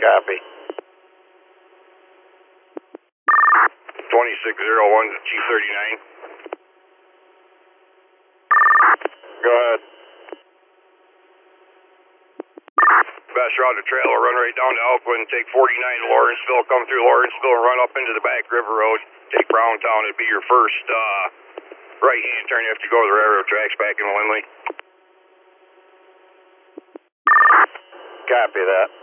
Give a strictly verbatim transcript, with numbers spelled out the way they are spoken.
Copy. twenty-six oh one to Chief thirty-nine. Go ahead. Best route to trail will run right down to Elkwood and take forty-nine to Lawrenceville, come through Lawrenceville and run up into the back river road, take Browntown. It'd be your first uh, right-hand turn. You have to go to the railroad tracks back in Lindley. Copy that.